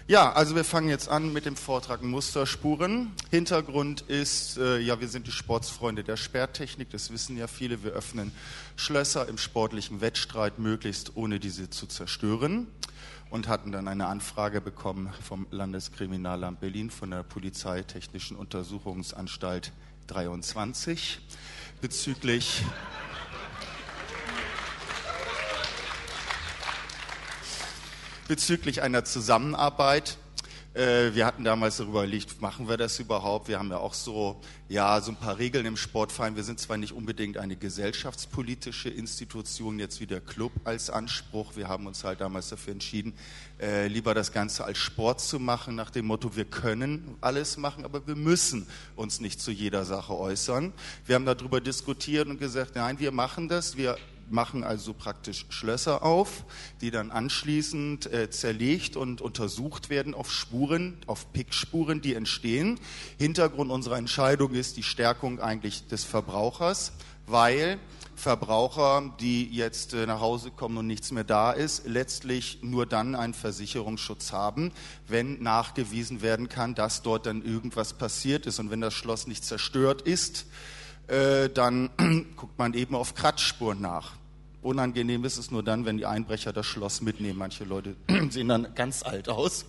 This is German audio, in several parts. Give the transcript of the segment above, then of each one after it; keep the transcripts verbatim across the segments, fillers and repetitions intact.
Ja, also wir fangen jetzt an mit dem Vortrag Musterspuren. Hintergrund ist, äh, ja, wir sind die Sportsfreunde der Sperrtechnik, das wissen ja viele. Wir öffnen Schlösser im sportlichen Wettstreit, möglichst ohne diese zu zerstören. Und hatten dann eine Anfrage bekommen vom Landeskriminalamt Berlin, von der Polizeitechnischen Untersuchungsanstalt dreiundzwanzig, bezüglich... bezüglich einer Zusammenarbeit. Wir hatten damals darüber überlegt, machen wir das überhaupt? Wir haben ja auch so, ja, so ein paar Regeln im Sportverein. Wir sind zwar nicht unbedingt eine gesellschaftspolitische Institution, jetzt wie der Club als Anspruch. Wir haben uns halt damals dafür entschieden, äh, lieber das Ganze als Sport zu machen, nach dem Motto, wir können alles machen, aber wir müssen uns nicht zu jeder Sache äußern. Wir haben darüber diskutiert und gesagt, nein, wir machen das, wir machen also praktisch Schlösser auf, die dann anschließend äh, zerlegt und untersucht werden auf Spuren, auf Pickspuren, die entstehen. Hintergrund unserer Entscheidung ist die Stärkung eigentlich des Verbrauchers, weil Verbraucher, die jetzt äh, nach Hause kommen und nichts mehr da ist, letztlich nur dann einen Versicherungsschutz haben, wenn nachgewiesen werden kann, dass dort dann irgendwas passiert ist. Und wenn das Schloss nicht zerstört ist, äh, dann guckt man eben auf Kratzspuren nach. Unangenehm ist es nur dann, wenn die Einbrecher das Schloss mitnehmen. Manche Leute sehen dann ganz alt aus.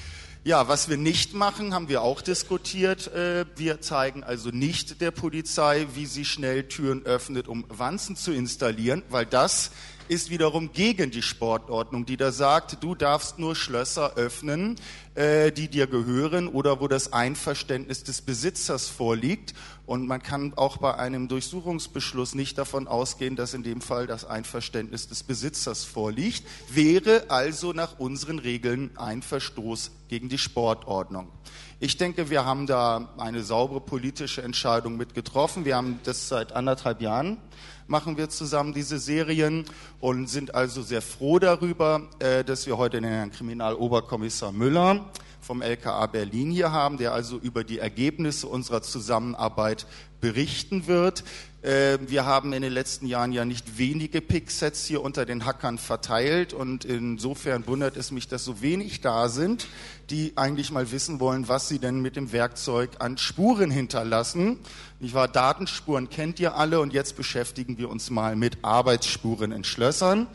Ja, was wir nicht machen, haben wir auch diskutiert. Wir zeigen also nicht der Polizei, wie sie schnell Türen öffnet, um Wanzen zu installieren, weil das ist wiederum gegen die Sportordnung, die da sagt, du darfst nur Schlösser öffnen, äh, die dir gehören oder wo das Einverständnis des Besitzers vorliegt. Und man kann auch bei einem Durchsuchungsbeschluss nicht davon ausgehen, dass in dem Fall das Einverständnis des Besitzers vorliegt. Wäre also nach unseren Regeln ein Verstoß gegen die Sportordnung. Ich denke, wir haben da eine saubere politische Entscheidung mit getroffen. Wir haben das seit anderthalb Jahren, machen wir zusammen diese Serien und sind also sehr froh darüber, dass wir heute den Herrn Kriminaloberkommissar Müller vom L K A Berlin hier haben, der also über die Ergebnisse unserer Zusammenarbeit berichten wird. Wir haben in den letzten Jahren ja nicht wenige Picksets hier unter den Hackern verteilt und insofern wundert es mich, dass so wenig da sind, die eigentlich mal wissen wollen, was sie denn mit dem Werkzeug an Spuren hinterlassen. Ich war, Datenspuren kennt ihr alle und jetzt beschäftigen wir uns mal mit Arbeitsspuren in Schlössern.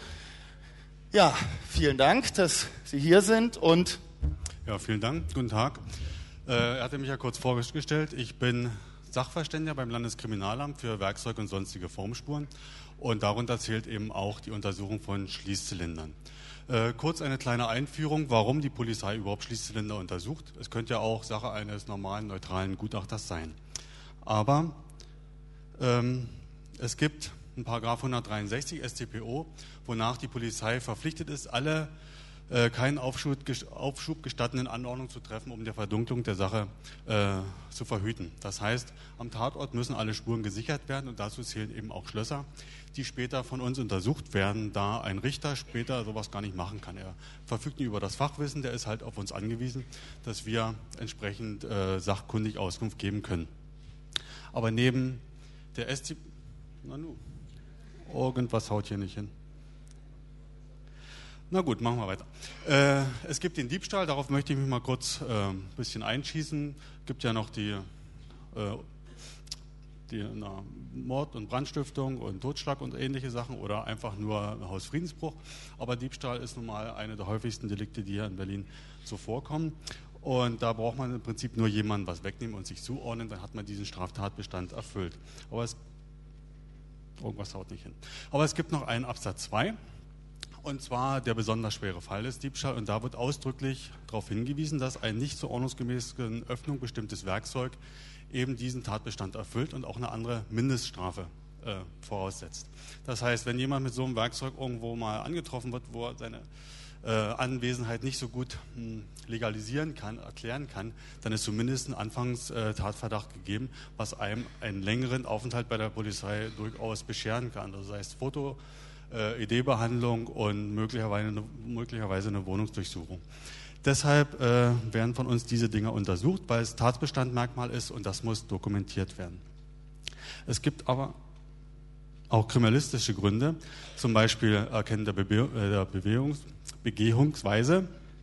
Ja, vielen Dank, dass Sie hier sind und... Ja, vielen Dank. Guten Tag. Äh, er hatte mich ja kurz vorgestellt. Ich bin Sachverständiger beim Landeskriminalamt für Werkzeug und sonstige Formspuren und darunter zählt eben auch die Untersuchung von Schließzylindern. Äh, kurz eine kleine Einführung, warum die Polizei überhaupt Schließzylinder untersucht. Es könnte ja auch Sache eines normalen, neutralen Gutachters sein. Aber ähm, es gibt einen Paragraph hundertdreiundsechzig S t p O, wonach die Polizei verpflichtet ist, alle äh, keinen Aufschub, Aufschub gestattenden Anordnungen zu treffen, um der Verdunklung der Sache äh, zu verhüten. Das heißt, am Tatort müssen alle Spuren gesichert werden und dazu zählen eben auch Schlösser, die später von uns untersucht werden, da ein Richter später sowas gar nicht machen kann. Er verfügt nicht über das Fachwissen, der ist halt auf uns angewiesen, dass wir entsprechend äh, sachkundig Auskunft geben können. Aber neben der S T... Na nu, irgendwas haut hier nicht hin. Na gut, machen wir weiter. Äh, es gibt den Diebstahl, darauf möchte ich mich mal kurz äh, ein bisschen einschießen. Es gibt ja noch die, äh, die na, Mord und Brandstiftung und Totschlag und ähnliche Sachen oder einfach nur Hausfriedensbruch. Aber Diebstahl ist nun mal eine der häufigsten Delikte, die hier in Berlin so vorkommen. Und da braucht man im Prinzip nur jemanden was wegnehmen und sich zuordnen, dann hat man diesen Straftatbestand erfüllt. Aber es, irgendwas haut nicht hin. Aber es gibt noch einen Absatz zwei. Und zwar der besonders schwere Fall des Diebstahls. Und da wird ausdrücklich darauf hingewiesen, dass ein nicht zur ordnungsgemäßen Öffnung bestimmtes Werkzeug eben diesen Tatbestand erfüllt und auch eine andere Mindeststrafe äh, voraussetzt. Das heißt, wenn jemand mit so einem Werkzeug irgendwo mal angetroffen wird, wo er seine äh, Anwesenheit nicht so gut mh, legalisieren kann, erklären kann, dann ist zumindest ein Anfangs-Tatverdacht gegeben, was einem einen längeren Aufenthalt bei der Polizei durchaus bescheren kann. Das heißt Foto, Äh, E D-Behandlung und möglicherweise eine, möglicherweise eine Wohnungsdurchsuchung. Deshalb äh, werden von uns diese Dinge untersucht, weil es Tatbestandmerkmal ist und das muss dokumentiert werden. Es gibt aber auch kriminalistische Gründe, zum Beispiel Erkennen der, Bebe- äh, der Bewegungs- Begehungsweise.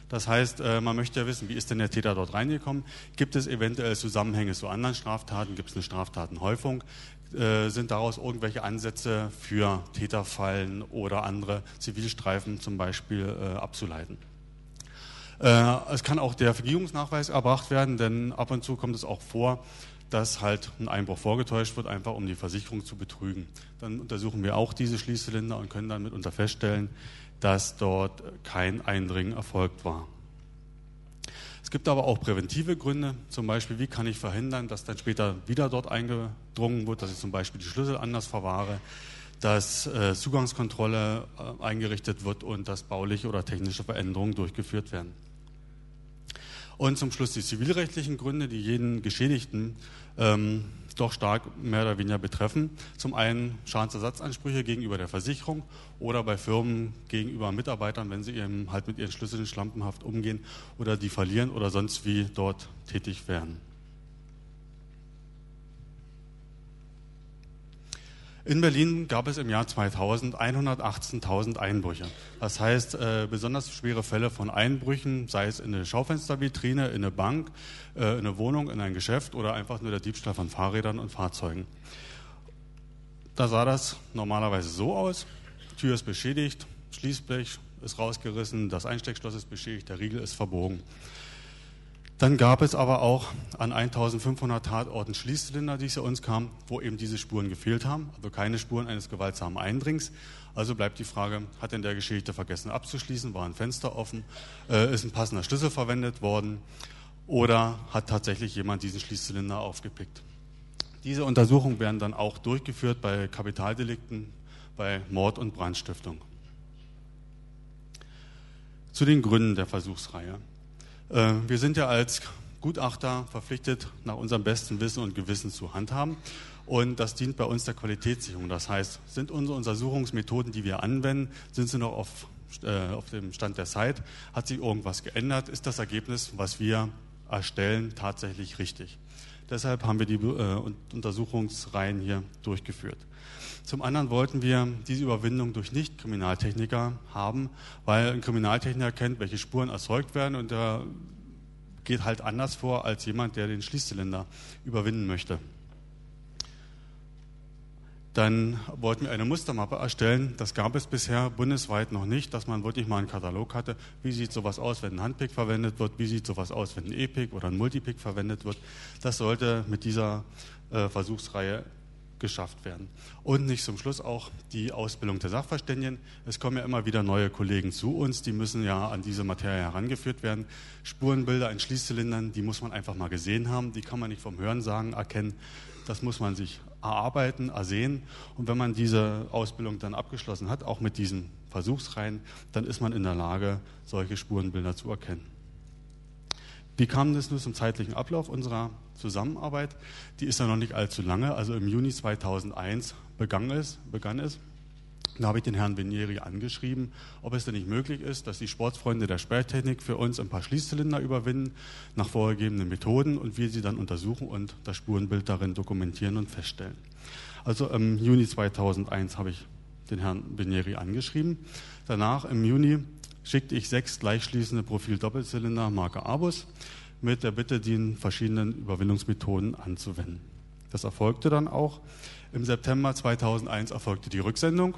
Das heißt, man möchte ja wissen, wie ist denn der Täter dort reingekommen? Gibt es eventuell Zusammenhänge zu anderen Straftaten? Gibt es eine Straftatenhäufung? Sind daraus irgendwelche Ansätze für Täterfallen oder andere Zivilstreifen zum Beispiel abzuleiten? Es kann auch der Vergehungsnachweis erbracht werden, denn ab und zu kommt es auch vor, dass halt ein Einbruch vorgetäuscht wird, einfach um die Versicherung zu betrügen. Dann untersuchen wir auch diese Schließzylinder und können dann mitunter feststellen, dass dort kein Eindringen erfolgt war. Es gibt aber auch präventive Gründe, zum Beispiel, wie kann ich verhindern, dass dann später wieder dort eingedrungen wird, dass ich zum Beispiel die Schlüssel anders verwahre, dass äh, Zugangskontrolle äh, eingerichtet wird und dass bauliche oder technische Veränderungen durchgeführt werden. Und zum Schluss die zivilrechtlichen Gründe, die jeden Geschädigten ähm, doch stark mehr oder weniger betreffen. Zum einen Schadensersatzansprüche gegenüber der Versicherung oder bei Firmen gegenüber Mitarbeitern, wenn sie eben halt mit ihren Schlüsseln schlampenhaft umgehen oder die verlieren oder sonst wie dort tätig werden. In Berlin gab es im Jahr zweitausend hundertachtzehntausend Einbrüche. Das heißt, äh, besonders schwere Fälle von Einbrüchen, sei es in eine Schaufenstervitrine, in eine Bank, äh, in eine Wohnung, in ein Geschäft oder einfach nur der Diebstahl von Fahrrädern und Fahrzeugen. Da sah das normalerweise so aus: Tür ist beschädigt, Schließblech ist rausgerissen, das Einsteckschloss ist beschädigt, der Riegel ist verbogen. Dann gab es aber auch an eintausendfünfhundert Tatorten Schließzylinder, die zu uns kamen, wo eben diese Spuren gefehlt haben, also keine Spuren eines gewaltsamen Eindringens. Also bleibt die Frage, hat denn der Geschädigte vergessen abzuschließen, war ein Fenster offen, äh, ist ein passender Schlüssel verwendet worden oder hat tatsächlich jemand diesen Schließzylinder aufgepickt? Diese Untersuchungen werden dann auch durchgeführt bei Kapitaldelikten, bei Mord und Brandstiftung. Zu den Gründen der Versuchsreihe. Wir sind ja als Gutachter verpflichtet, nach unserem besten Wissen und Gewissen zu handhaben. Und das dient bei uns der Qualitätssicherung. Das heißt, sind unsere Untersuchungsmethoden, die wir anwenden, sind sie noch auf, äh, auf dem Stand der Zeit? Hat sich irgendwas geändert? Ist das Ergebnis, was wir erstellen, tatsächlich richtig? Deshalb haben wir die äh, Untersuchungsreihen hier durchgeführt. Zum anderen wollten wir diese Überwindung durch Nicht-Kriminaltechniker haben, weil ein Kriminaltechniker kennt, welche Spuren erzeugt werden und der geht halt anders vor als jemand, der den Schließzylinder überwinden möchte. Dann wollten wir eine Mustermappe erstellen. Das gab es bisher bundesweit noch nicht, dass man wirklich mal einen Katalog hatte. Wie sieht sowas aus, wenn ein Handpick verwendet wird? Wie sieht sowas aus, wenn ein E-Pick oder ein Multipick verwendet wird? Das sollte mit dieser äh, Versuchsreihe geschafft werden. Und nicht zum Schluss auch die Ausbildung der Sachverständigen. Es kommen ja immer wieder neue Kollegen zu uns, die müssen ja an diese Materie herangeführt werden. Spurenbilder in Schließzylindern, die muss man einfach mal gesehen haben, die kann man nicht vom Hörensagen erkennen. Das muss man sich erarbeiten, ersehen. Und wenn man diese Ausbildung dann abgeschlossen hat, auch mit diesen Versuchsreihen, dann ist man in der Lage, solche Spurenbilder zu erkennen. Wie kam das nur zum zeitlichen Ablauf unserer Zusammenarbeit? Die ist ja noch nicht allzu lange, also im Juni zweitausendeins begann es. Begann es. Da habe ich den Herrn Venieri angeschrieben, ob es denn nicht möglich ist, dass die Sportsfreunde der Sperrtechnik für uns ein paar Schließzylinder überwinden, nach vorgegebenen Methoden und wir sie dann untersuchen und das Spurenbild darin dokumentieren und feststellen. Also im Juni zweitausendeins habe ich den Herrn Venieri angeschrieben. Danach im Juni schickte ich sechs gleichschließende Profil-Doppelzylinder Marke Abus mit der Bitte, die in verschiedenen Überwindungsmethoden anzuwenden. Das erfolgte dann auch. Im September zweitausendeins erfolgte die Rücksendung.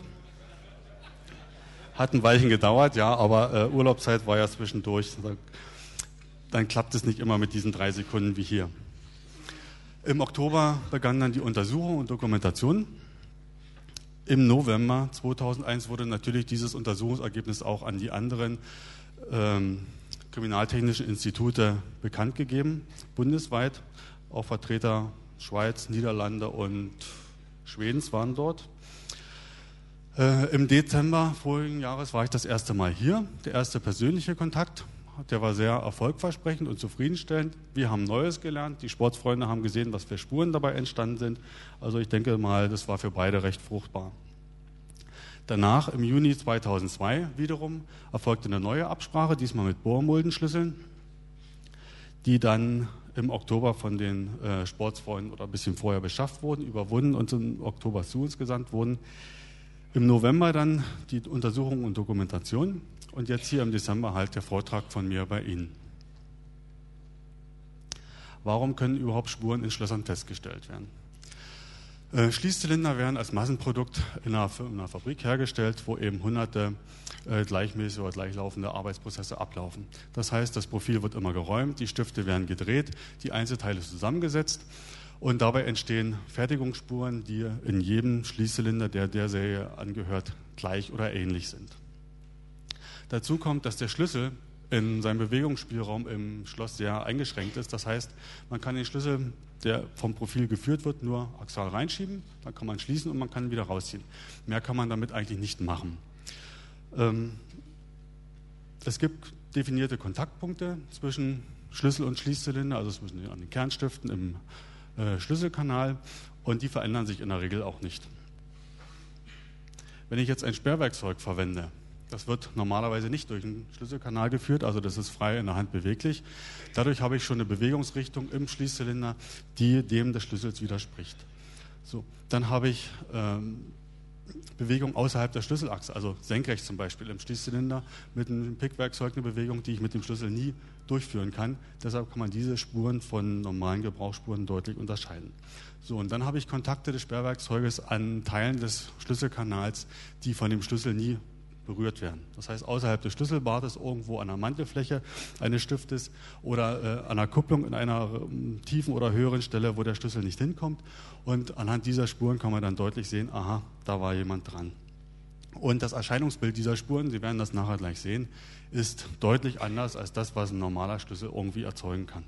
Hat ein Weilchen gedauert, ja, aber äh, Urlaubszeit war ja zwischendurch. Dann klappt es nicht immer mit diesen drei Sekunden wie hier. Im Oktober begann dann die Untersuchung und Dokumentation. Im November zweitausendeins wurde natürlich dieses Untersuchungsergebnis auch an die anderen ähm, kriminaltechnischen Institute bekannt gegeben, bundesweit. Auch Vertreter Schweiz, Niederlande und Schwedens waren dort. Äh, Im Dezember vorigen Jahres war ich das erste Mal hier. Der erste persönliche Kontakt, der war sehr erfolgversprechend und zufriedenstellend. Wir haben Neues gelernt, die Sportsfreunde haben gesehen, was für Spuren dabei entstanden sind. Also ich denke mal, das war für beide recht fruchtbar. Danach, im Juni zweitausendzwei wiederum, erfolgte eine neue Absprache, diesmal mit Bohrmuldenschlüsseln, die dann im Oktober von den äh, Sportsfreunden oder ein bisschen vorher beschafft wurden, überwunden und im Oktober zu uns gesandt wurden. Im November dann die Untersuchung und Dokumentation und jetzt hier im Dezember halt der Vortrag von mir bei Ihnen. Warum können überhaupt Spuren in Schlössern festgestellt werden? Äh, Schließzylinder werden als Massenprodukt in einer, in einer Fabrik hergestellt, wo eben hunderte äh, gleichmäßige oder gleichlaufende Arbeitsprozesse ablaufen. Das heißt, das Profil wird immer geräumt, die Stifte werden gedreht, die Einzelteile zusammengesetzt und dabei entstehen Fertigungsspuren, die in jedem Schließzylinder, der der Serie angehört, gleich oder ähnlich sind. Dazu kommt, dass der Schlüssel in seinem Bewegungsspielraum im Schloss sehr eingeschränkt ist. Das heißt, man kann den Schlüssel, der vom Profil geführt wird, nur axial reinschieben, dann kann man schließen und man kann ihn wieder rausziehen. Mehr kann man damit eigentlich nicht machen. Ähm, es gibt definierte Kontaktpunkte zwischen Schlüssel und Schließzylinder, also zwischen den, an den Kernstiften im äh, Schlüsselkanal, und die verändern sich in der Regel auch nicht. Wenn ich jetzt ein Sperrwerkzeug verwende, das wird normalerweise nicht durch den Schlüsselkanal geführt, also das ist frei in der Hand beweglich. Dadurch habe ich schon eine Bewegungsrichtung im Schließzylinder, die dem des Schlüssels widerspricht. So, dann habe ich ähm, Bewegung außerhalb der Schlüsselachse, also senkrecht zum Beispiel im Schließzylinder, mit einem Pickwerkzeug eine Bewegung, die ich mit dem Schlüssel nie durchführen kann. Deshalb kann man diese Spuren von normalen Gebrauchsspuren deutlich unterscheiden. So, und dann habe ich Kontakte des Sperrwerkzeuges an Teilen des Schlüsselkanals, die von dem Schlüssel nie berührt werden. Das heißt, außerhalb des Schlüsselbartes, irgendwo an der Mantelfläche eines Stiftes oder äh, an einer Kupplung in einer äh, tiefen oder höheren Stelle, wo der Schlüssel nicht hinkommt. Und anhand dieser Spuren kann man dann deutlich sehen, aha, da war jemand dran. Und das Erscheinungsbild dieser Spuren, Sie werden das nachher gleich sehen, ist deutlich anders als das, was ein normaler Schlüssel irgendwie erzeugen kann.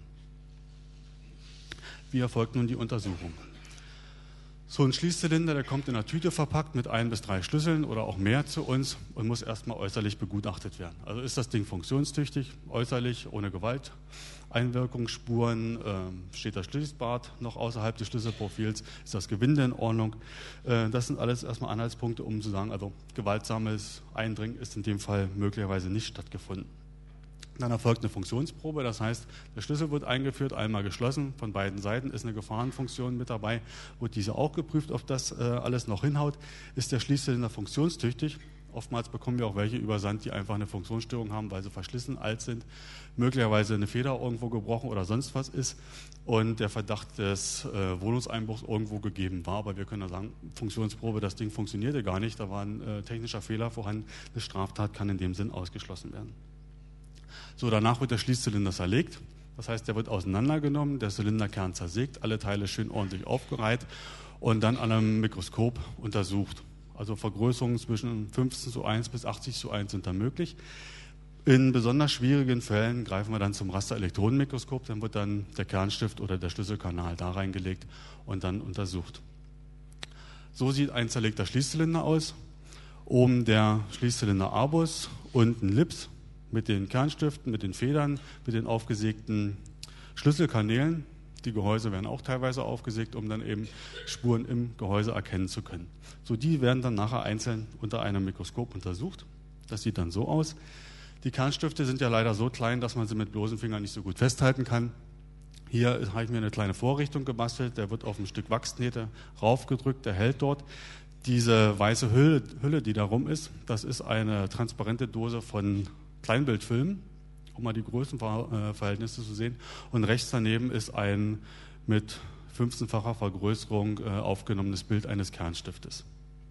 Wie erfolgt nun die Untersuchung? So ein Schließzylinder, der kommt in einer Tüte verpackt mit ein bis drei Schlüsseln oder auch mehr zu uns und muss erstmal äußerlich begutachtet werden. Also ist das Ding funktionstüchtig, äußerlich, ohne Gewalt, Einwirkungsspuren, äh, steht das Schließbart noch außerhalb des Schlüsselprofils, ist das Gewinde in Ordnung. Äh, das sind alles erstmal Anhaltspunkte, um zu sagen, also gewaltsames Eindringen ist in dem Fall möglicherweise nicht stattgefunden. Dann erfolgt eine Funktionsprobe, das heißt, der Schlüssel wird eingeführt, einmal geschlossen, von beiden Seiten ist eine Gefahrenfunktion mit dabei, wird diese auch geprüft, ob das äh, alles noch hinhaut. Ist der Schließzylinder funktionstüchtig? Oftmals bekommen wir auch welche übersandt, die einfach eine Funktionsstörung haben, weil sie verschlissen, alt sind, möglicherweise eine Feder irgendwo gebrochen oder sonst was ist und der Verdacht des äh, Wohnungseinbruchs irgendwo gegeben war. Aber wir können ja sagen, Funktionsprobe, das Ding funktionierte gar nicht, da war ein äh, technischer Fehler vorhanden, eine Straftat kann in dem Sinn ausgeschlossen werden. So, danach wird der Schließzylinder zerlegt, das heißt, der wird auseinandergenommen, der Zylinderkern zersägt, alle Teile schön ordentlich aufgereiht und dann an einem Mikroskop untersucht. Also Vergrößerungen zwischen fünfzehn zu eins bis achtzig zu eins sind da möglich. In besonders schwierigen Fällen greifen wir dann zum Rasterelektronenmikroskop, dann wird dann der Kernstift oder der Schlüsselkanal da reingelegt und dann untersucht. So sieht ein zerlegter Schließzylinder aus. Oben der Schließzylinder-Arbus, unten Lips mit den Kernstiften, mit den Federn, mit den aufgesägten Schlüsselkanälen. Die Gehäuse werden auch teilweise aufgesägt, um dann eben Spuren im Gehäuse erkennen zu können. So, die werden dann nachher einzeln unter einem Mikroskop untersucht. Das sieht dann so aus. Die Kernstifte sind ja leider so klein, dass man sie mit bloßen Fingern nicht so gut festhalten kann. Hier habe ich mir eine kleine Vorrichtung gebastelt. Der wird auf ein Stück Wachsknete raufgedrückt, der hält dort. Diese weiße Hülle, Hülle, die da rum ist, das ist eine transparente Dose von Kleinbildfilm, um mal die Größenverhältnisse zu sehen. Und rechts daneben ist ein mit fünfzehnfacher Vergrößerung äh, aufgenommenes Bild eines Kernstiftes.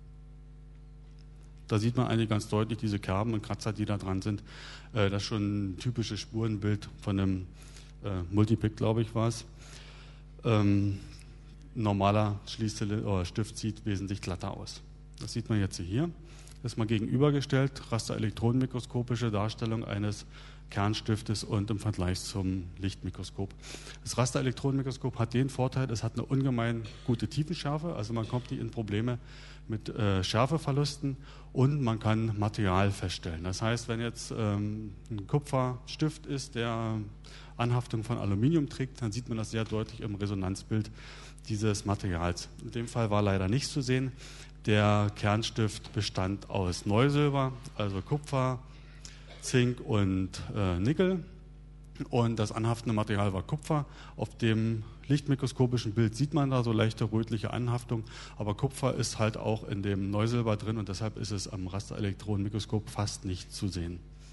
Da sieht man eigentlich ganz deutlich diese Kerben und Kratzer, die da dran sind. Äh, das ist schon ein typisches Spurenbild von einem äh, Multipick, glaube ich, war es. Ähm, normaler Schließzylinder oder Stift sieht wesentlich glatter aus. Das sieht man jetzt hier. Das ist mal gegenübergestellt, rasterelektronenmikroskopische Darstellung eines Kernstiftes und im Vergleich zum Lichtmikroskop. Das Rasterelektronenmikroskop hat den Vorteil, es hat eine ungemein gute Tiefenschärfe, also man kommt nicht in Probleme mit äh, Schärfeverlusten und man kann Material feststellen. Das heißt, wenn jetzt ähm, ein Kupferstift ist, der Anhaftung von Aluminium trägt, dann sieht man das sehr deutlich im Resonanzbild dieses Materials. In dem Fall war leider nichts zu sehen. Der Kernstift bestand aus Neusilber, also Kupfer, Zink und äh, Nickel. Und das anhaftende Material war Kupfer. Auf dem lichtmikroskopischen Bild sieht man da so leichte rötliche Anhaftung. Aber Kupfer ist halt auch in dem Neusilber drin und deshalb ist es am Rasterelektronenmikroskop fast nicht zu sehen.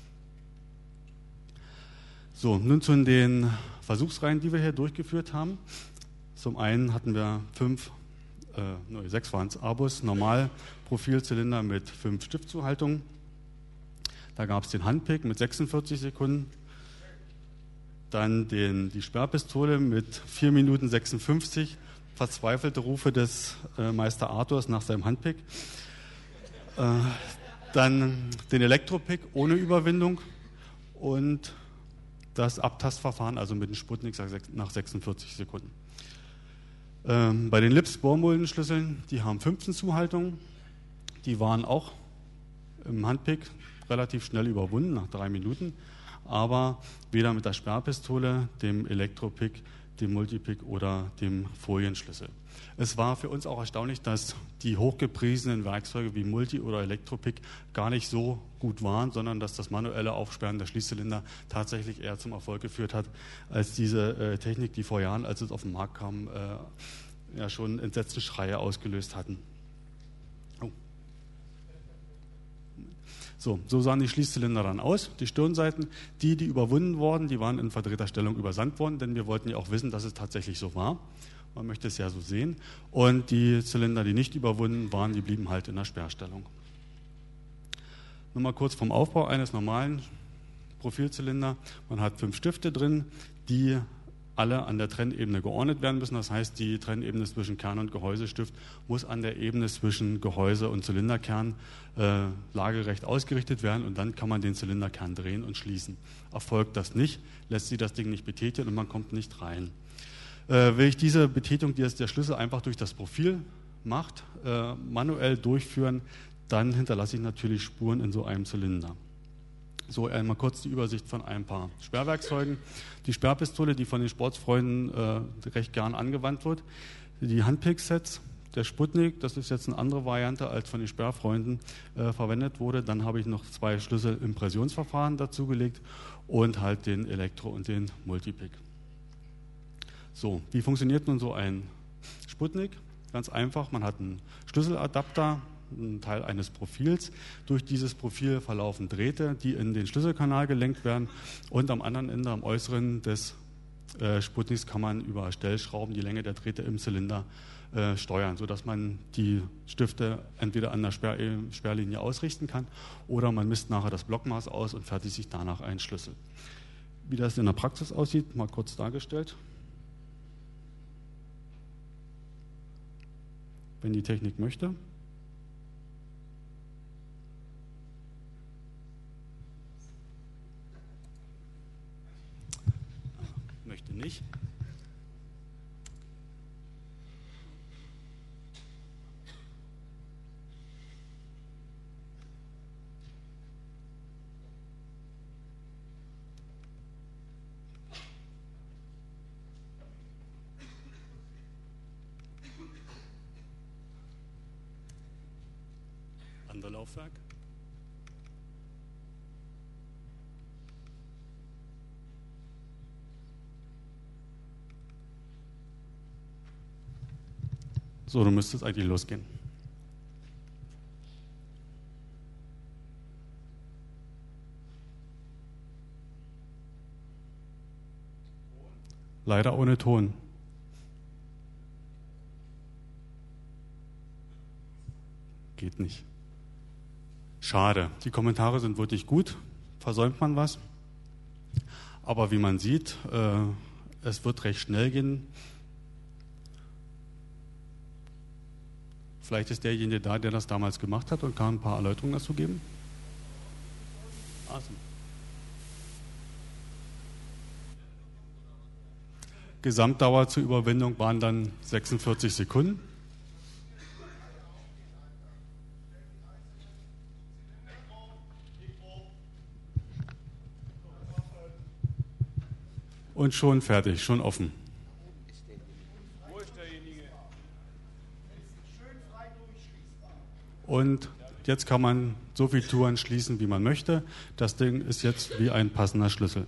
So, nun zu den Versuchsreihen, die wir hier durchgeführt haben. Zum einen hatten wir fünf, äh, ne, sechs waren es, Abus, Normalprofilzylinder mit fünf Stiftzuhaltungen. Da gab es den Handpick mit sechsundvierzig Sekunden. Dann den, die Sperrpistole mit vier Minuten sechsundfünfzig. Verzweifelte Rufe des äh, Meister Arthurs nach seinem Handpick. Äh, dann den Elektropick ohne Überwindung und das Abtastverfahren, also mit dem Sputnik nach sechsundvierzig Sekunden. Ähm, bei den Lips-Bohrmuldenschlüsseln, die haben fünfzehn Zuhaltungen. Die waren auch im Handpick relativ schnell überwunden, nach drei Minuten. Aber weder mit der Sperrpistole, dem Elektropick, dem Multipick oder dem Folienschlüssel. Es war für uns auch erstaunlich, dass die hochgepriesenen Werkzeuge wie Multi- oder Elektropick gar nicht so gut waren, sondern dass das manuelle Aufsperren der Schließzylinder tatsächlich eher zum Erfolg geführt hat, als diese äh, Technik, die vor Jahren, als es auf den Markt kam, äh, ja schon entsetzte Schreie ausgelöst hatten. Oh. So, so sahen die Schließzylinder dann aus. Die Stirnseiten, die, die überwunden wurden, die waren in Vertreterstellung übersandt worden, denn wir wollten ja auch wissen, dass es tatsächlich so war. Man möchte es ja so sehen. Und die Zylinder, die nicht überwunden waren, die blieben halt in der Sperrstellung. Nur mal kurz vom Aufbau eines normalen Profilzylinder. Man hat fünf Stifte drin, die alle an der Trennebene geordnet werden müssen. Das heißt, die Trennebene zwischen Kern- und Gehäusestift muss an der Ebene zwischen Gehäuse und Zylinderkern äh, lagerecht ausgerichtet werden und dann kann man den Zylinderkern drehen und schließen. Erfolgt das nicht, lässt sich das Ding nicht betätigen und man kommt nicht rein. Äh, will ich diese Betätigung, die jetzt der Schlüssel einfach durch das Profil macht, äh, manuell durchführen, dann hinterlasse ich natürlich Spuren in so einem Zylinder. So, einmal kurz die Übersicht von ein paar Sperrwerkzeugen. Die Sperrpistole, die von den Sportsfreunden äh, recht gern angewandt wird. Die Handpick-Sets, der Sputnik, das ist jetzt eine andere Variante, als von den Sperrfreunden äh, verwendet wurde. Dann habe ich noch zwei Schlüssel-Impressionsverfahren dazugelegt und halt den Elektro- und den Multipick. So, wie funktioniert nun so ein Sputnik? Ganz einfach, man hat einen Schlüsseladapter, ein Teil eines Profils. Durch dieses Profil verlaufen Drähte, die in den Schlüsselkanal gelenkt werden und am anderen Ende, am äußeren des äh, Sputniks, kann man über Stellschrauben die Länge der Drähte im Zylinder äh, steuern, sodass man die Stifte entweder an der Sperr Sperrlinie ausrichten kann oder man misst nachher das Blockmaß aus und fertigt sich danach einen Schlüssel. Wie das in der Praxis aussieht, mal kurz dargestellt. Wenn die Technik möchte. Möchte nicht. Laufwerk. So, du müsstest eigentlich losgehen. Leider ohne Ton. Geht nicht. Schade. Die Kommentare sind wirklich gut. Versäumt man was? Aber wie man sieht, äh, es wird recht schnell gehen. Vielleicht ist derjenige da, der das damals gemacht hat und kann ein paar Erläuterungen dazu geben. Also. Gesamtdauer zur Überwindung waren dann sechsundvierzig Sekunden. Und schon fertig, schon offen. Und jetzt kann man so viele Touren schließen, wie man möchte. Das Ding ist jetzt wie ein passender Schlüssel.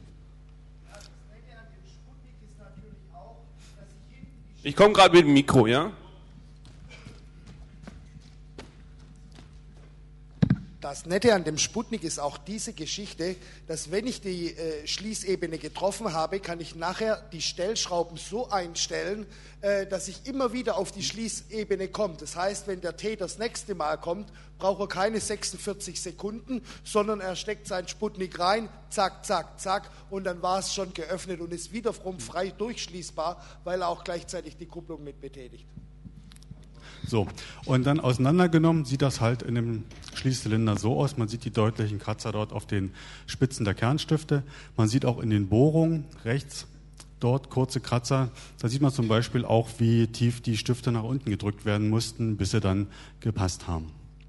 Ich komme gerade mit dem Mikro, ja? Das Nette an dem Sputnik ist auch diese Geschichte, dass wenn ich die äh, Schließebene getroffen habe, kann ich nachher die Stellschrauben so einstellen, äh, dass ich immer wieder auf die Schließebene komme. Das heißt, wenn der Täter das nächste Mal kommt, braucht er keine sechsundvierzig Sekunden, sondern er steckt seinen Sputnik rein, zack, zack, zack, und dann war es schon geöffnet und ist wiederum frei durchschließbar, weil er auch gleichzeitig die Kupplung mit betätigt. So, und dann auseinandergenommen sieht das halt in dem Schließzylinder so aus. Man sieht die deutlichen Kratzer dort auf den Spitzen der Kernstifte. Man sieht auch in den Bohrungen rechts dort kurze Kratzer. Da sieht man zum Beispiel auch, wie tief die Stifte nach unten gedrückt werden mussten, bis sie dann gepasst haben.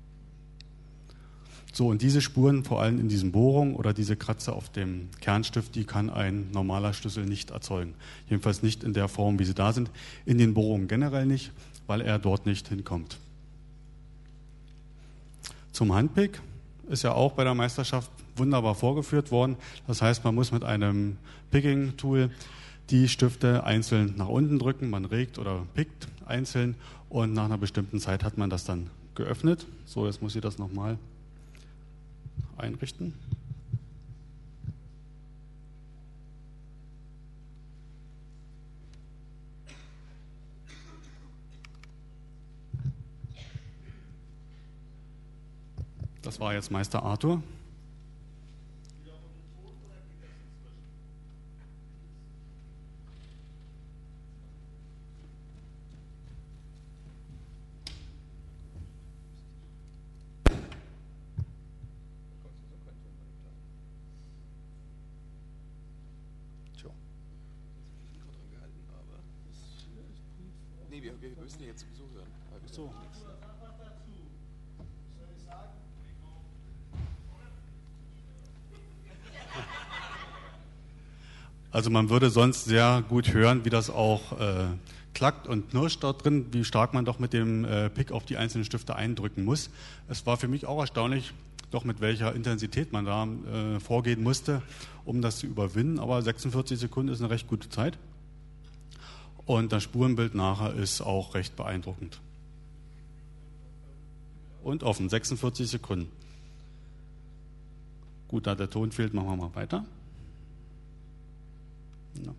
So, und diese Spuren, vor allem in diesen Bohrungen oder diese Kratzer auf dem Kernstift, die kann ein normaler Schlüssel nicht erzeugen. Jedenfalls nicht in der Form, wie sie da sind. In den Bohrungen generell nicht, weil er dort nicht hinkommt. Zum Handpick ist ja auch bei der Meisterschaft wunderbar vorgeführt worden. Das heißt, man muss mit einem Picking-Tool die Stifte einzeln nach unten drücken. Man regt oder pickt einzeln und nach einer bestimmten Zeit hat man das dann geöffnet. So, jetzt muss ich das nochmal einrichten. Das war jetzt Meister Arthur. Nee, wir, wir müssen jetzt sowieso hören. So. Also man würde sonst sehr gut hören, wie das auch äh, klackt und knirscht dort drin, wie stark man doch mit dem äh, Pick auf die einzelnen Stifte eindrücken muss. Es war für mich auch erstaunlich, doch mit welcher Intensität man da äh, vorgehen musste, um das zu überwinden. Aber sechsundvierzig Sekunden ist eine recht gute Zeit. Und das Spurenbild nachher ist auch recht beeindruckend. Und offen, sechsundvierzig Sekunden. Gut, da der Ton fehlt, machen wir mal weiter. Ja.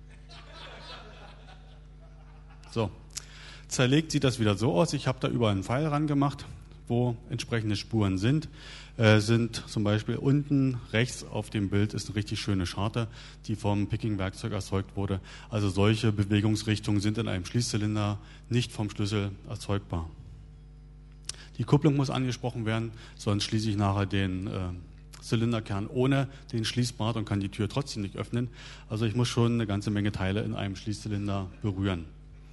So, zerlegt sieht das wieder so aus. Ich habe da überall einen Pfeil ran gemacht, wo entsprechende Spuren sind. Äh, sind zum Beispiel unten rechts auf dem Bild ist eine richtig schöne Scharte, die vom Picking-Werkzeug erzeugt wurde. Also solche Bewegungsrichtungen sind in einem Schließzylinder nicht vom Schlüssel erzeugbar. Die Kupplung muss angesprochen werden, sonst schließe ich nachher den äh, Zylinderkern ohne den Schließbart und kann die Tür trotzdem nicht öffnen. Also ich muss schon eine ganze Menge Teile in einem Schließzylinder berühren.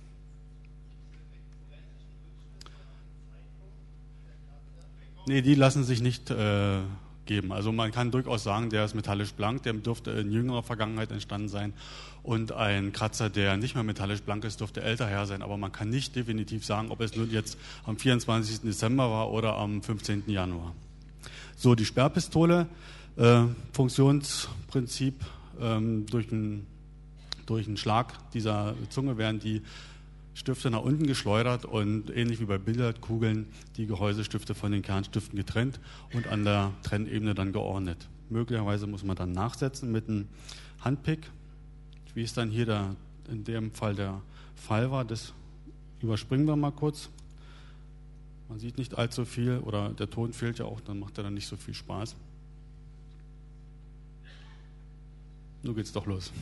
Nee, die lassen sich nicht äh, geben. Also man kann durchaus sagen, der ist metallisch blank, der dürfte in jüngerer Vergangenheit entstanden sein. Und ein Kratzer, der nicht mehr metallisch blank ist, dürfte älter her sein. Aber man kann nicht definitiv sagen, ob es nun jetzt am vierundzwanzigsten Dezember war oder am fünfzehnten Januar. So, die Sperrpistole, äh, Funktionsprinzip, ähm, durch einen durch einen Schlag dieser Zunge werden die Stifte nach unten geschleudert und ähnlich wie bei Billardkugeln die Gehäusestifte von den Kernstiften getrennt und an der Trennebene dann geordnet. Möglicherweise muss man dann nachsetzen mit einem Handpick, wie es dann hier der, in dem Fall der Fall war. Das überspringen wir mal kurz. Man sieht nicht allzu viel oder der Ton fehlt ja auch, dann macht er dann nicht so viel Spaß. Nun geht's doch los.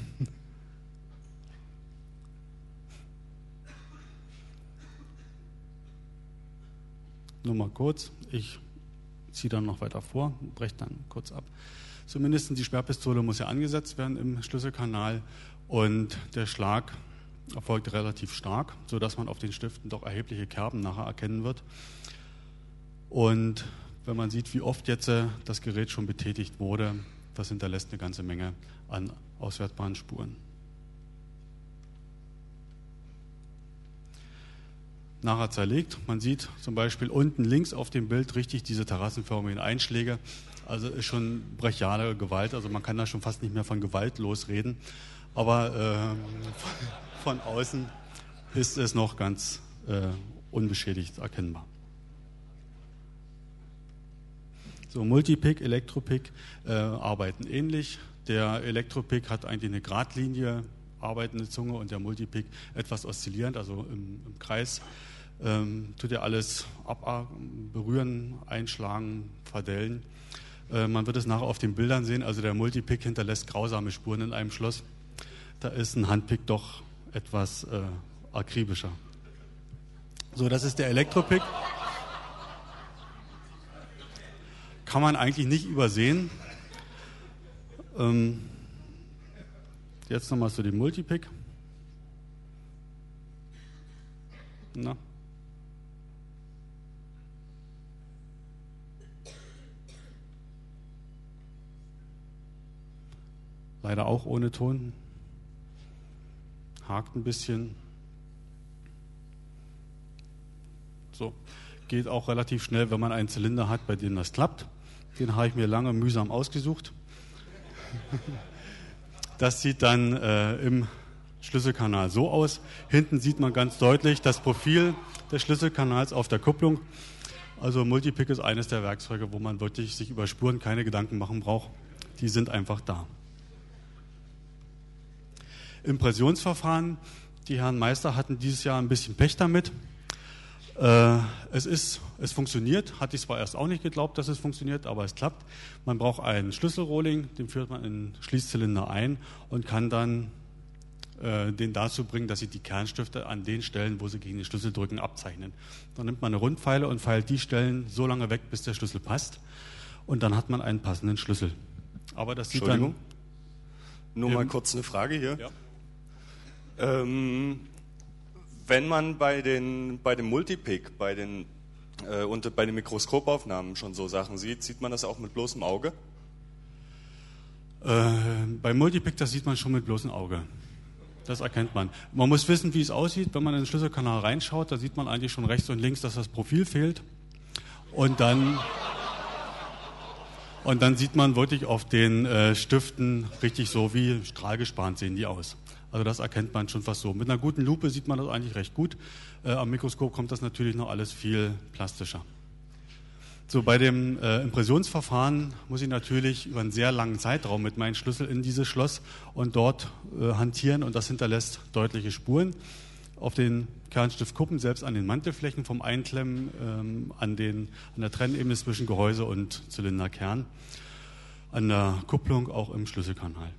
Nur mal kurz, ich ziehe dann noch weiter vor, breche dann kurz ab. Zumindest die Sperrpistole muss ja angesetzt werden im Schlüsselkanal und der Schlag erfolgt relativ stark, sodass man auf den Stiften doch erhebliche Kerben nachher erkennen wird. Und wenn man sieht, wie oft jetzt das Gerät schon betätigt wurde, das hinterlässt eine ganze Menge an auswertbaren Spuren. Nachher zerlegt. Man sieht zum Beispiel unten links auf dem Bild richtig diese terrassenförmigen Einschläge. Also ist schon brachiale Gewalt. Also man kann da schon fast nicht mehr von gewaltlos reden. Aber äh, von außen ist es noch ganz äh, unbeschädigt erkennbar. So Multipick, Elektropick äh, arbeiten ähnlich. Der Elektropick hat eigentlich eine Gradlinie, arbeitende Zunge, und der Multipick etwas oszillierend, also im, im Kreis. Ähm, tut er alles ab, berühren, einschlagen, verdellen. Äh, man wird es nachher auf den Bildern sehen, also der Multipick hinterlässt grausame Spuren in einem Schloss. Da ist ein Handpick doch etwas äh, akribischer. So, das ist der Elektropick. Kann man eigentlich nicht übersehen. Ähm, jetzt nochmal zu dem Multipick. Na. Leider auch ohne Ton. Hakt ein bisschen. So, geht auch relativ schnell, wenn man einen Zylinder hat, bei dem das klappt. Den habe ich mir lange mühsam ausgesucht. Das sieht dann äh, im Schlüsselkanal so aus. Hinten sieht man ganz deutlich das Profil des Schlüsselkanals auf der Kupplung. Also Multipick ist eines der Werkzeuge, wo man wirklich sich über Spuren keine Gedanken machen braucht. Die sind einfach da. Impressionsverfahren. Die Herren Meister hatten dieses Jahr ein bisschen Pech damit. Äh, es ist, es funktioniert, hatte ich zwar erst auch nicht geglaubt, dass es funktioniert, aber es klappt. Man braucht einen Schlüsselrohling, den führt man in den Schließzylinder ein und kann dann äh, den dazu bringen, dass Sie die Kernstifte an den Stellen, wo Sie gegen den Schlüssel drücken, abzeichnen. Dann nimmt man eine Rundpfeile und feilt die Stellen so lange weg, bis der Schlüssel passt, und dann hat man einen passenden Schlüssel. Aber das sieht Entschuldigung, dann nur mal kurz eine Frage hier. Ja. Ähm, wenn man bei, den, bei dem Multipick, bei den, äh, und bei den Mikroskopaufnahmen schon so Sachen sieht, sieht man das auch mit bloßem Auge? Äh, beim Multipick, das sieht man schon mit bloßem Auge. Das erkennt man. Man muss wissen, wie es aussieht. Wenn man in den Schlüsselkanal reinschaut, da sieht man eigentlich schon rechts und links, dass das Profil fehlt. Und dann, und dann sieht man wirklich auf den äh, Stiften richtig so, wie strahlgespannt sehen die aus. Also das erkennt man schon fast so. Mit einer guten Lupe sieht man das eigentlich recht gut. Äh, am Mikroskop kommt das natürlich noch alles viel plastischer. So, bei dem äh, Impressionsverfahren muss ich natürlich über einen sehr langen Zeitraum mit meinem Schlüssel in dieses Schloss und dort äh, hantieren, und das hinterlässt deutliche Spuren auf den Kernstiftkuppen, selbst an den Mantelflächen vom Einklemmen, ähm, an, den, an der Trennebene zwischen Gehäuse und Zylinderkern, an der Kupplung, auch im Schlüsselkanal.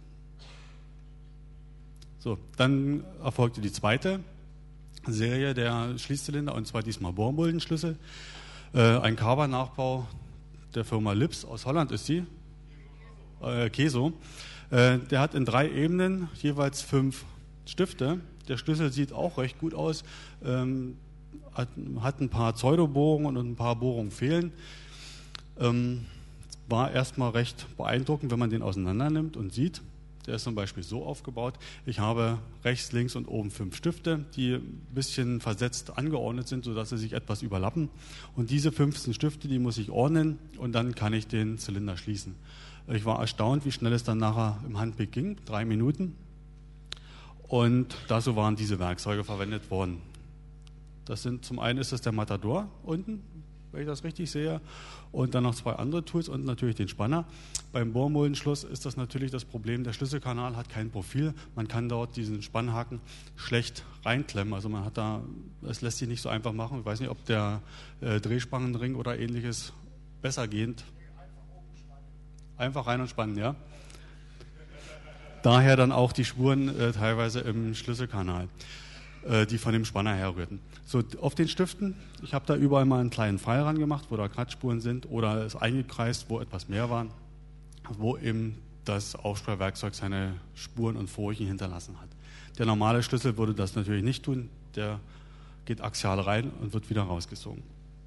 So, dann erfolgte die zweite Serie der Schließzylinder, und zwar diesmal Bohrmuldenschlüssel. Äh, ein Carver-Nachbau der Firma Lips, aus Holland ist sie, äh, Keso. Äh, der hat in drei Ebenen jeweils fünf Stifte. Der Schlüssel sieht auch recht gut aus, ähm, hat, hat ein paar Pseudobohrungen und ein paar Bohrungen fehlen. Ähm, war erstmal recht beeindruckend, wenn man den auseinander nimmt und sieht. Der ist zum Beispiel so aufgebaut. Ich habe rechts, links und oben fünf Stifte, die ein bisschen versetzt angeordnet sind, sodass sie sich etwas überlappen. Und diese fünfzehn Stifte, die muss ich ordnen, und dann kann ich den Zylinder schließen. Ich war erstaunt, wie schnell es dann nachher im Handpick ging. Drei Minuten. Und dazu waren diese Werkzeuge verwendet worden. Das sind, zum einen ist das der Matador unten, wenn ich das richtig sehe, und dann noch zwei andere Tools und natürlich den Spanner. Beim Bohrmuldenschluss ist das natürlich das Problem, der Schlüsselkanal hat kein Profil, man kann dort diesen Spannhaken schlecht reinklemmen, also man hat da, es lässt sich nicht so einfach machen, ich weiß nicht, ob der äh, Drehspangenring oder ähnliches besser gehend. Einfach rein und spannen, ja. Daher dann auch die Spuren äh, teilweise im Schlüsselkanal, äh, die von dem Spanner herrührten. So, auf den Stiften, ich habe da überall mal einen kleinen Pfeil ran gemacht, wo da Kratzspuren sind, oder es eingekreist, wo etwas mehr waren, wo eben das Aufsperrwerkzeug seine Spuren und Furchen hinterlassen hat. Der normale Schlüssel würde das natürlich nicht tun, der geht axial rein und wird wieder rausgezogen.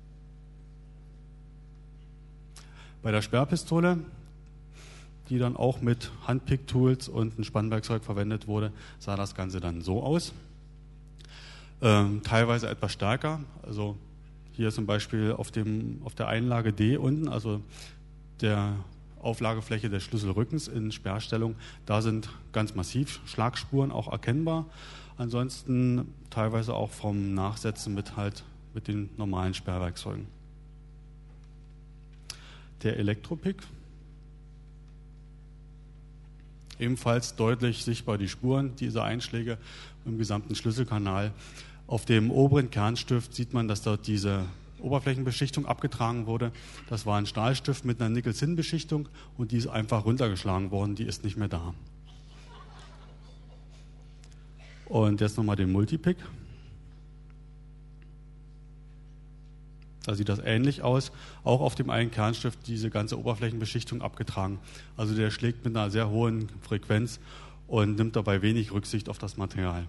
Bei der Sperrpistole, die dann auch mit Handpick-Tools und ein Spannwerkzeug verwendet wurde, sah das Ganze dann so aus. Ähm, teilweise etwas stärker, also hier zum Beispiel auf, dem, auf der Einlage D unten, also der Auflagefläche des Schlüsselrückens in Sperrstellung, da sind ganz massiv Schlagspuren auch erkennbar. Ansonsten teilweise auch vom Nachsetzen mit, halt, mit den normalen Sperrwerkzeugen. der Elektropick. Ebenfalls deutlich sichtbar die Spuren dieser Einschläge im gesamten Schlüsselkanal. Auf dem oberen Kernstift sieht man, dass dort diese Oberflächenbeschichtung abgetragen wurde. Das war ein Stahlstift mit einer Nickel-Zinn-Beschichtung und die ist einfach runtergeschlagen worden, die ist nicht mehr da. Und jetzt nochmal den Multipick. Da sieht das ähnlich aus. Auch auf dem einen Kernstift diese ganze Oberflächenbeschichtung abgetragen. Also der schlägt mit einer sehr hohen Frequenz und nimmt dabei wenig Rücksicht auf das Material.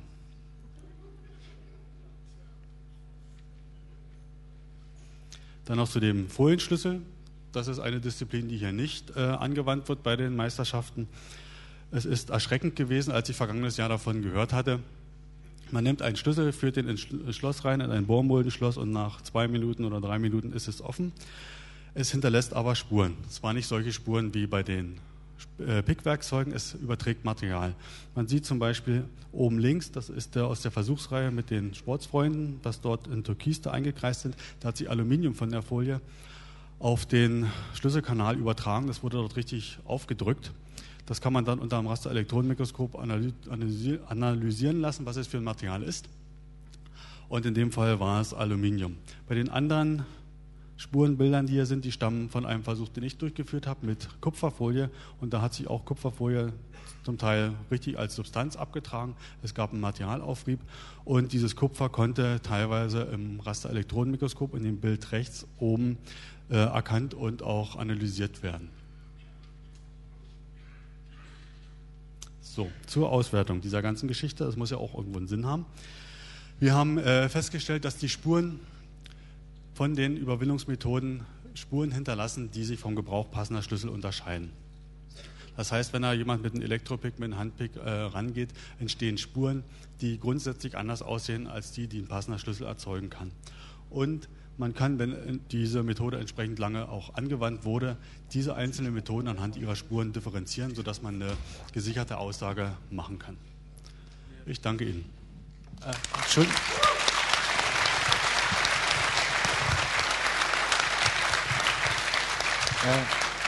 Dann noch zu dem Folienschlüssel. Das ist eine Disziplin, die hier nicht äh, angewandt wird bei den Meisterschaften. Es ist erschreckend gewesen, als ich vergangenes Jahr davon gehört hatte. Man nimmt einen Schlüssel, führt den ins Schloss rein, in ein Bohrmuldenschloss und nach zwei Minuten oder drei Minuten ist es offen. Es hinterlässt aber Spuren. Zwar nicht solche Spuren wie bei den äh, Pickwerkzeugen, es überträgt Material. Man sieht zum Beispiel oben links, das ist der aus der Versuchsreihe mit den Sportsfreunden, das dort in Türkis da eingekreist sind. Da hat sich Aluminium von der Folie auf den Schlüsselkanal übertragen. Das wurde dort richtig aufgedrückt. Das kann man dann unter einem Rasterelektronenmikroskop analysieren lassen, was es für ein Material ist. Und in dem Fall war es Aluminium. Bei den anderen Spurenbildern, die hier sind, die stammen von einem Versuch, den ich durchgeführt habe, mit Kupferfolie. Und da hat sich auch Kupferfolie zum Teil richtig als Substanz abgetragen. Es gab einen Materialaufrieb. Und dieses Kupfer konnte teilweise im Rasterelektronenmikroskop in dem Bild rechts oben äh, erkannt und auch analysiert werden. So, zur Auswertung dieser ganzen Geschichte. Das muss ja auch irgendwo einen Sinn haben. Wir haben äh, festgestellt, dass die Spuren von den Überwindungsmethoden Spuren hinterlassen, die sich vom Gebrauch passender Schlüssel unterscheiden. Das heißt, wenn da jemand mit einem Elektropick, mit einem Handpick äh, rangeht, entstehen Spuren, die grundsätzlich anders aussehen als die, die ein passender Schlüssel erzeugen kann. Und man kann, wenn diese Methode entsprechend lange auch angewandt wurde, diese einzelnen Methoden anhand ihrer Spuren differenzieren, sodass man eine gesicherte Aussage machen kann. Ich danke Ihnen. Äh, Entschuldigung. Äh,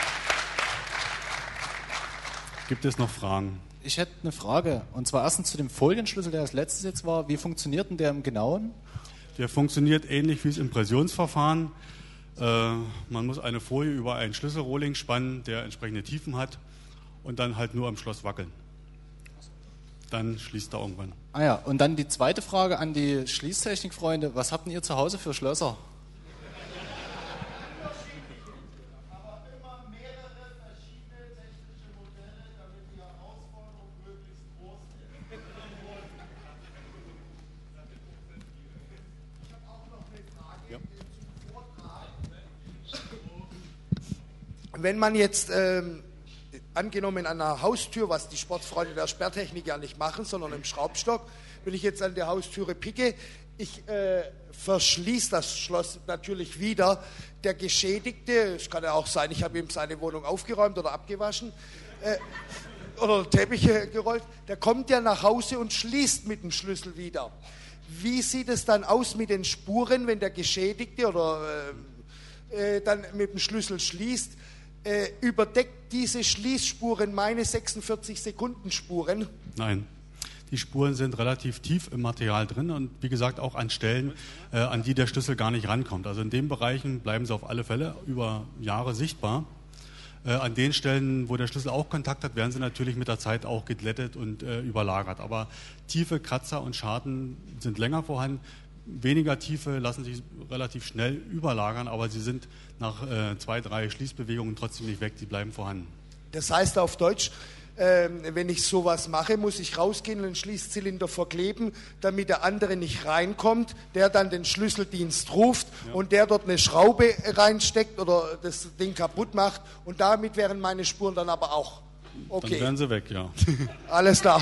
Gibt es noch Fragen? ich hätte eine Frage. Und zwar erstens zu dem Folienschlüssel, der als letztes jetzt war. Wie funktioniert denn der im Genauen? Der funktioniert ähnlich wie das Impressionsverfahren. Äh, man muss eine Folie über einen Schlüsselrohling spannen, der entsprechende Tiefen hat und dann halt nur am Schloss wackeln. Dann schließt er irgendwann. Ah ja, und dann die zweite Frage an die Schließtechnikfreunde. Was habt denn ihr zu Hause für Schlösser? Wenn man jetzt ähm, angenommen an einer Haustür, was die Sportfreunde der Sperrtechnik ja nicht machen, sondern im Schraubstock, wenn ich jetzt an der Haustüre picke, ich äh, verschließe das Schloss natürlich wieder. Der Geschädigte, es kann ja auch sein, ich habe ihm seine Wohnung aufgeräumt oder abgewaschen äh, oder Teppiche gerollt, der kommt ja nach Hause und schließt mit dem Schlüssel wieder. Wie sieht es dann aus mit den Spuren, wenn der Geschädigte oder äh, äh, dann mit dem Schlüssel schließt? Äh, überdeckt diese Schließspuren meine sechsundvierzig Sekunden Spuren? Nein. Die Spuren sind relativ tief im Material drin und wie gesagt auch an Stellen, äh, an die der Schlüssel gar nicht rankommt. Also in den Bereichen bleiben sie auf alle Fälle über Jahre sichtbar. Äh, an den Stellen, wo der Schlüssel auch Kontakt hat, werden sie natürlich mit der Zeit auch geglättet und äh, überlagert. Aber tiefe Kratzer und Scharten sind länger vorhanden. Weniger Tiefe lassen sich relativ schnell überlagern, aber sie sind nach äh, zwei, drei Schließbewegungen trotzdem nicht weg, die bleiben vorhanden. Das heißt auf Deutsch, äh, wenn ich sowas mache, muss ich rausgehen und den Schließzylinder verkleben, damit der andere nicht reinkommt, der dann den Schlüsseldienst ruft ja. und der dort eine Schraube reinsteckt oder das Ding kaputt macht und damit wären meine Spuren dann aber auch okay. Dann wären sie weg, ja. Alles klar.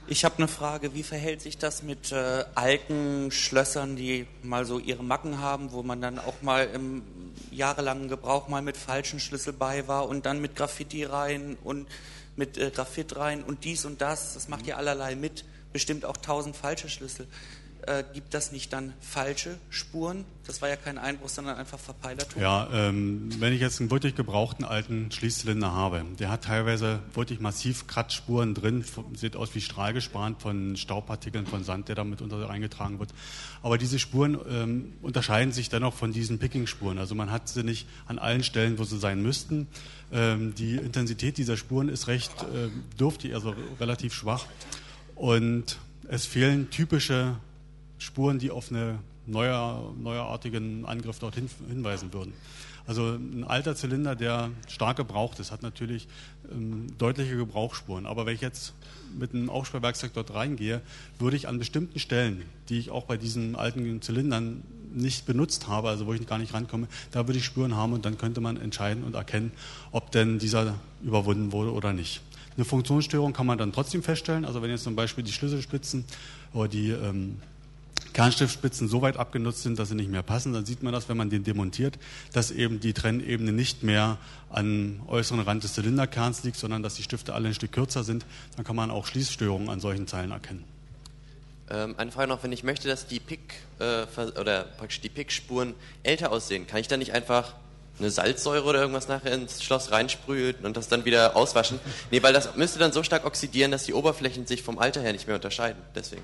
Ich habe eine Frage, wie verhält sich das mit äh, alten Schlössern, die mal so ihre Macken haben, wo man dann auch mal im jahrelangen Gebrauch mal mit falschen Schlüssel bei war und dann mit Graffiti rein und mit äh, Graphit rein und dies und das, das macht ja allerlei mit, bestimmt auch tausend falsche Schlüssel. Äh, gibt das nicht dann falsche Spuren? Das war ja kein Einbruch, sondern einfach Verpeilertum. Ja, ähm, wenn ich jetzt einen wirklich gebrauchten alten Schließzylinder habe, der hat teilweise wirklich massiv Kratzspuren drin, sieht aus wie strahlgespannt von Staubpartikeln, von Sand, der da mit unter reingetragen wird. Aber diese Spuren ähm, unterscheiden sich dennoch von diesen Picking-Spuren. Also man hat sie nicht an allen Stellen, wo sie sein müssten. Ähm, die Intensität dieser Spuren ist recht äh, dürftig, also relativ schwach. Und es fehlen typische Spuren, die auf einen neuer, neuartigen Angriff dorthin hinweisen würden. Also ein alter Zylinder, der stark gebraucht ist, hat natürlich ähm, deutliche Gebrauchsspuren. Aber wenn ich jetzt mit einem Aufsperrwerkzeug dort reingehe, würde ich an bestimmten Stellen, die ich auch bei diesen alten Zylindern nicht benutzt habe, also wo ich gar nicht rankomme, da würde ich Spuren haben und dann könnte man entscheiden und erkennen, ob denn dieser überwunden wurde oder nicht. Eine Funktionsstörung kann man dann trotzdem feststellen. Also wenn jetzt zum Beispiel die Schlüsselspitzen oder die ähm, Kernstiftspitzen so weit abgenutzt sind, dass sie nicht mehr passen, dann sieht man das, wenn man den demontiert, dass eben die Trennebene nicht mehr am äußeren Rand des Zylinderkerns liegt, sondern dass die Stifte alle ein Stück kürzer sind. Dann kann man auch Schließstörungen an solchen Teilen erkennen. Ähm, eine Frage noch, wenn ich möchte, dass die Pick äh, oder praktisch die Pick-Spuren älter aussehen, kann ich dann nicht einfach eine Salzsäure oder irgendwas nachher ins Schloss reinsprühen und das dann wieder auswaschen? Nee, weil das müsste dann so stark oxidieren, dass die Oberflächen sich vom Alter her nicht mehr unterscheiden. Deswegen.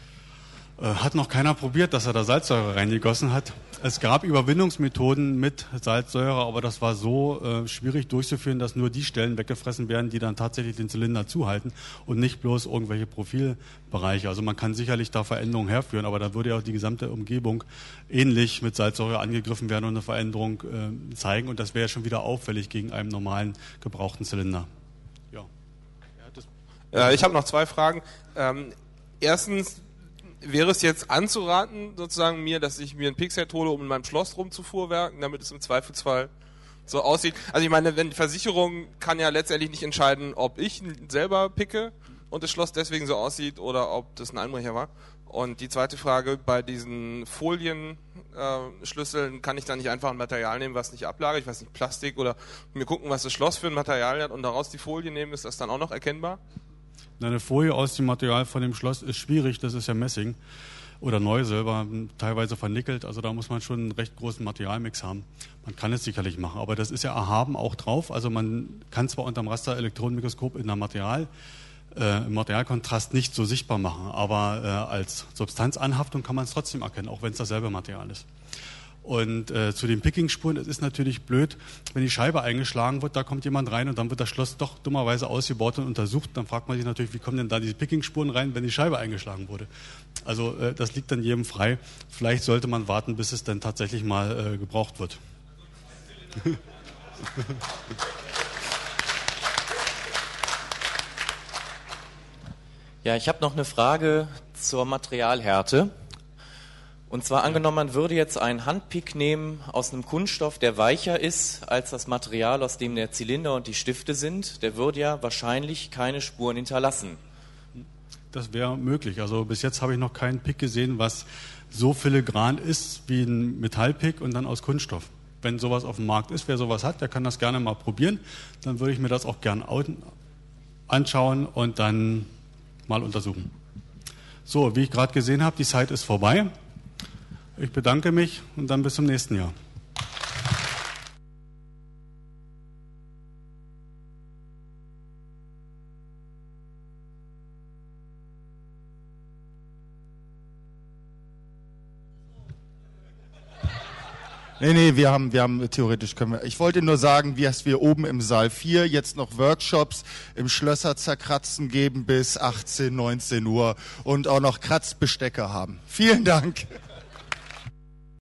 Hat noch keiner probiert, dass er da Salzsäure reingegossen hat. Es gab Überwindungsmethoden mit Salzsäure, aber das war so äh, schwierig durchzuführen, dass nur die Stellen weggefressen werden, die dann tatsächlich den Zylinder zuhalten und nicht bloß irgendwelche Profilbereiche. Also man kann sicherlich da Veränderungen herführen, aber dann würde ja auch die gesamte Umgebung ähnlich mit Salzsäure angegriffen werden und eine Veränderung äh, zeigen. Und das wäre schon wieder auffällig gegen einen normalen gebrauchten Zylinder. Ja. Ja, ich habe noch zwei Fragen. Ähm, erstens, wäre es jetzt anzuraten, sozusagen mir, dass ich mir ein Pickset hole, um in meinem Schloss rumzufuhrwerken, damit es im Zweifelsfall so aussieht? Also ich meine, wenn die Versicherung kann ja letztendlich nicht entscheiden, ob ich selber picke und das Schloss deswegen so aussieht oder ob das ein Einbrecher war. Und die zweite Frage, bei diesen Folienschlüsseln äh, kann ich dann nicht einfach ein Material nehmen, was nicht ablagert, ich weiß nicht, Plastik, oder mir gucken, was das Schloss für ein Material hat und daraus die Folie nehmen, ist das dann auch noch erkennbar? Eine Folie aus dem Material von dem Schloss ist schwierig, das ist ja Messing oder Neusilber, teilweise vernickelt, also da muss man schon einen recht großen Materialmix haben. Man kann es sicherlich machen, aber das ist ja erhaben auch drauf, also man kann zwar unter dem Rasterelektronenmikroskop in der Material, äh, im Materialkontrast nicht so sichtbar machen, aber äh, als Substanzanhaftung kann man es trotzdem erkennen, auch wenn es dasselbe Material ist. Und äh, zu den Picking-Spuren, es ist natürlich blöd, wenn die Scheibe eingeschlagen wird, da kommt jemand rein und dann wird das Schloss doch dummerweise ausgebaut und untersucht. Dann fragt man sich natürlich, wie kommen denn da diese Picking-Spuren rein, wenn die Scheibe eingeschlagen wurde? Also äh, das liegt dann jedem frei. Vielleicht sollte man warten, bis es dann tatsächlich mal äh, gebraucht wird. Ja, ich habe noch eine Frage zur Materialhärte. Und zwar angenommen, man würde jetzt einen Handpick nehmen aus einem Kunststoff, der weicher ist als das Material, aus dem der Zylinder und die Stifte sind. Der würde ja wahrscheinlich keine Spuren hinterlassen. Das wäre möglich. Also bis jetzt habe ich noch keinen Pick gesehen, was so filigran ist wie ein Metallpick und dann aus Kunststoff. Wenn sowas auf dem Markt ist, wer sowas hat, der kann das gerne mal probieren. Dann würde ich mir das auch gern anschauen und dann mal untersuchen. So, wie ich gerade gesehen habe, die Zeit ist vorbei. Ich bedanke mich und dann bis zum nächsten Jahr. Nee, nee, wir haben, wir haben, theoretisch können wir, ich wollte nur sagen, dass wir oben im Saal vier jetzt noch Workshops im Schlösser zerkratzen geben bis achtzehn, neunzehn Uhr und auch noch Kratzbestecke haben. Vielen Dank.